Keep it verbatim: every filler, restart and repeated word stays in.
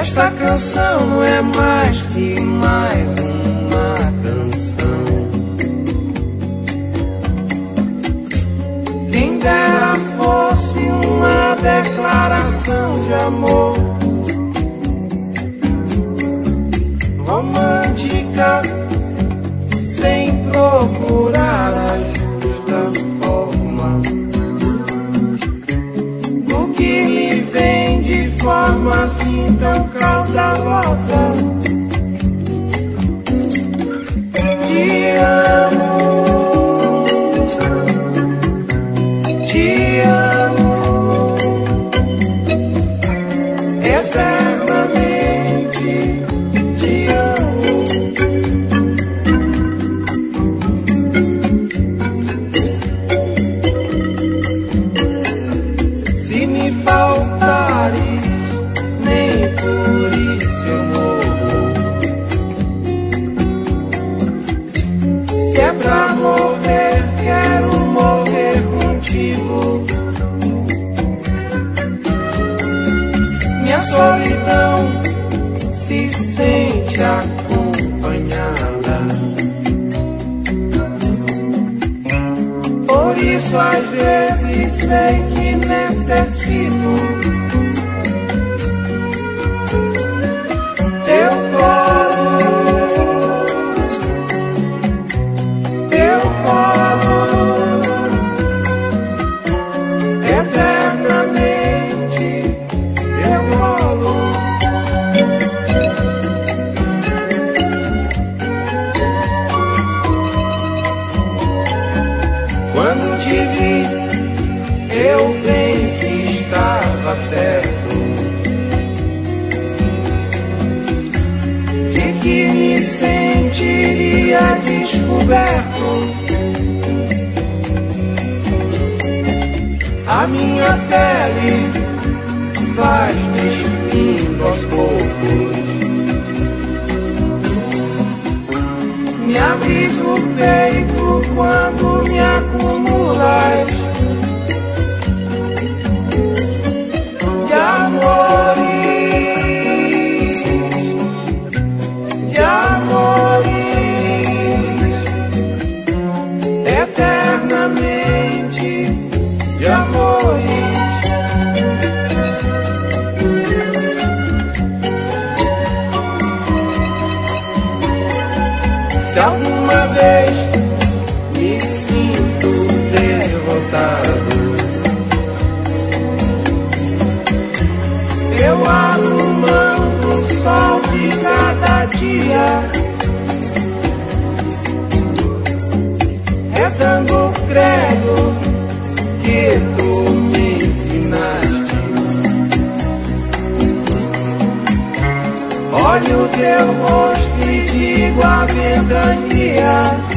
Esta canção não é mais que mais uma canção. Quem dera fosse uma declaração de amor romântica, sem procurar a justa forma. O que lhe vem de forma assim tão caudalosa. Te amo, te amo eternamente, te amo. Se me faltares, nem por isso eu morro. Se é pra morrer, quero morrer contigo. Minha solidão se sente acompanhada. Por isso às vezes sei que necessito teu colo, teu colo, eternamente teu colo. Quando te vi, eu bem que estava certo de que me sentiria descoberto. A minha pele vai despindo aos poucos. Me abris o peito quando me acumulas de amores, de amores, eternamente de amores. Se alguma vez me sinto derrotado, eu abro mão do sol de cada dia, rezando o credo que tu me ensinaste. Olho teu rosto e digo a ventania